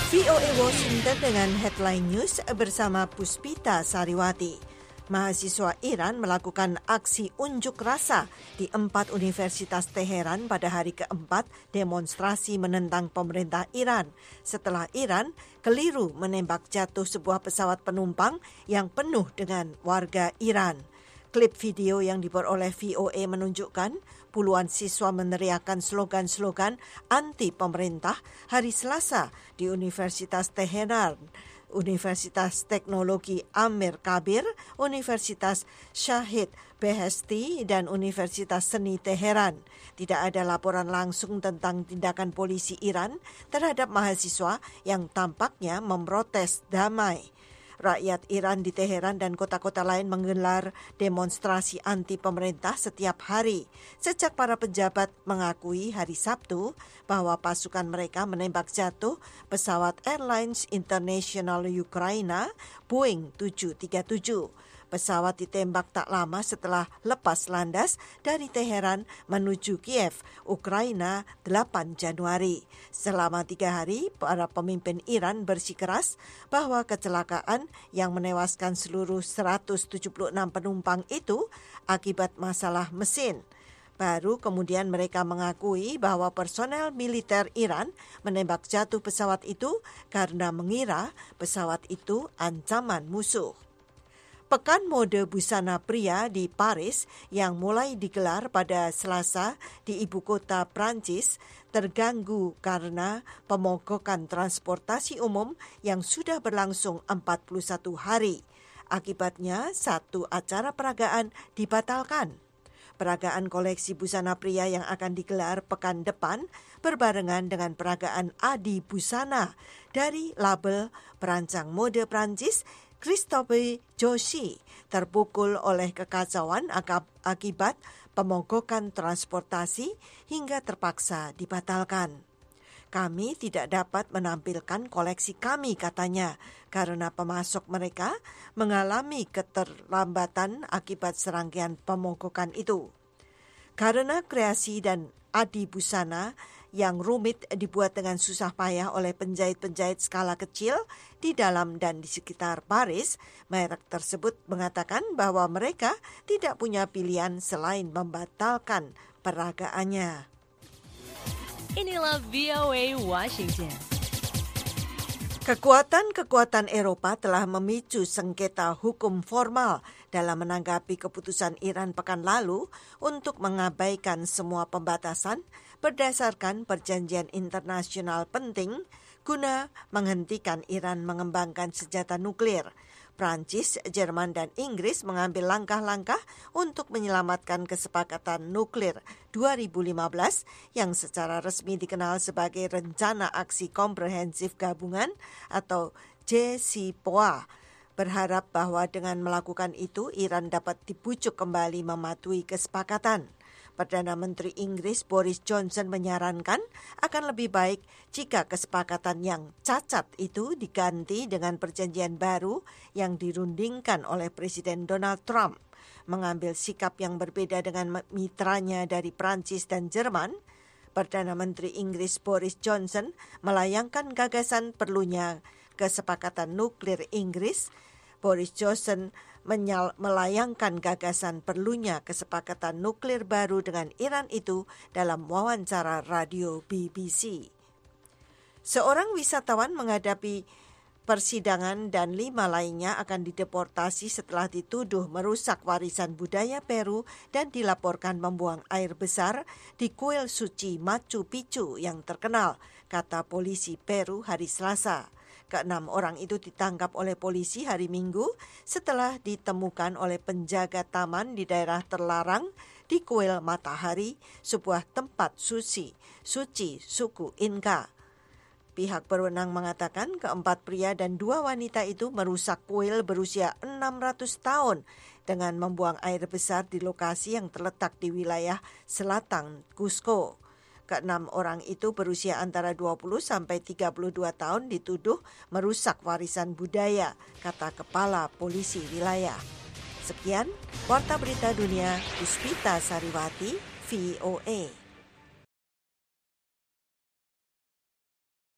VOA Washington dengan headline news bersama Puspita Sariwati. Mahasiswa Iran melakukan aksi unjuk rasa di 4 universitas Teheran pada hari keempat demonstrasi menentang pemerintah Iran setelah Iran keliru menembak jatuh sebuah pesawat penumpang yang penuh dengan warga Iran. Klip video yang diperoleh VOA menunjukkan puluhan siswa meneriakkan slogan-slogan anti pemerintah hari Selasa di Universitas Teheran, Universitas Teknologi Amir Kabir, Universitas Shahid Beheshti, dan Universitas Seni Teheran. Tidak ada laporan langsung tentang tindakan polisi Iran terhadap mahasiswa yang tampaknya memprotes damai. Rakyat Iran di Teheran dan kota-kota lain menggelar demonstrasi anti pemerintah setiap hari sejak para pejabat mengakui hari Sabtu bahwa pasukan mereka menembak jatuh pesawat Airlines International Ukraina Boeing 737. Pesawat ditembak tak lama setelah lepas landas dari Teheran menuju Kiev, Ukraina 8 Januari. Selama 3 hari, para pemimpin Iran bersikeras bahwa kecelakaan yang menewaskan seluruh 176 penumpang itu akibat masalah mesin. Baru kemudian mereka mengakui bahwa personel militer Iran menembak jatuh pesawat itu karena mengira pesawat itu ancaman musuh. Pekan mode busana pria di Paris yang mulai digelar pada Selasa di ibu kota Prancis terganggu karena pemogokan transportasi umum yang sudah berlangsung 41 hari. Akibatnya, satu acara peragaan dibatalkan. Peragaan koleksi busana pria yang akan digelar pekan depan berbarengan dengan peragaan Adi Busana dari label perancang mode Prancis Christophe Joshi terpukul oleh kekacauan akibat pemogokan transportasi hingga terpaksa dibatalkan. Kami tidak dapat menampilkan koleksi kami, katanya, karena pemasok mereka mengalami keterlambatan akibat serangkaian pemogokan itu. Karena kreasi dan Adi Busana yang rumit dibuat dengan susah payah oleh penjahit-penjahit skala kecil di dalam dan di sekitar Paris, merek tersebut mengatakan bahwa mereka tidak punya pilihan selain membatalkan peragaannya. Inilah VOA Washington. Kekuatan Eropa telah memicu sengketa hukum formal dalam menanggapi keputusan Iran pekan lalu untuk mengabaikan semua pembatasan berdasarkan perjanjian internasional penting guna menghentikan Iran mengembangkan senjata nuklir. Prancis, Jerman, dan Inggris mengambil langkah-langkah untuk menyelamatkan kesepakatan nuklir 2015 yang secara resmi dikenal sebagai Rencana Aksi Komprehensif Gabungan atau JCPOA. Berharap bahwa dengan melakukan itu, Iran dapat dibujuk kembali mematuhi kesepakatan. Perdana Menteri Inggris Boris Johnson menyarankan akan lebih baik jika kesepakatan yang cacat itu diganti dengan perjanjian baru yang dirundingkan oleh Presiden Donald Trump. Mengambil sikap yang berbeda dengan mitranya dari Prancis dan Jerman, Perdana Menteri Inggris Boris Johnson melayangkan gagasan perlunya kesepakatan nuklir Inggris. Boris Johnson melayangkan gagasan perlunya kesepakatan nuklir baru dengan Iran itu dalam wawancara radio BBC. Seorang wisatawan menghadapi persidangan dan 5 lainnya akan dideportasi setelah dituduh merusak warisan budaya Peru dan dilaporkan membuang air besar di kuil suci Machu Picchu yang terkenal, kata polisi Peru hari Selasa. Ke-6 orang itu ditangkap oleh polisi hari Minggu setelah ditemukan oleh penjaga taman di daerah terlarang di Kuil Matahari, sebuah tempat suci suku Inka. Pihak berwenang mengatakan keempat pria dan 2 wanita itu merusak kuil berusia 600 tahun dengan membuang air besar di lokasi yang terletak di wilayah selatan Cusco. Ke-6 orang itu berusia antara 20 sampai 32 tahun dituduh merusak warisan budaya, kata Kepala Polisi Wilayah. Sekian, Warta Berita Dunia, Puspita Sariwati, VOA.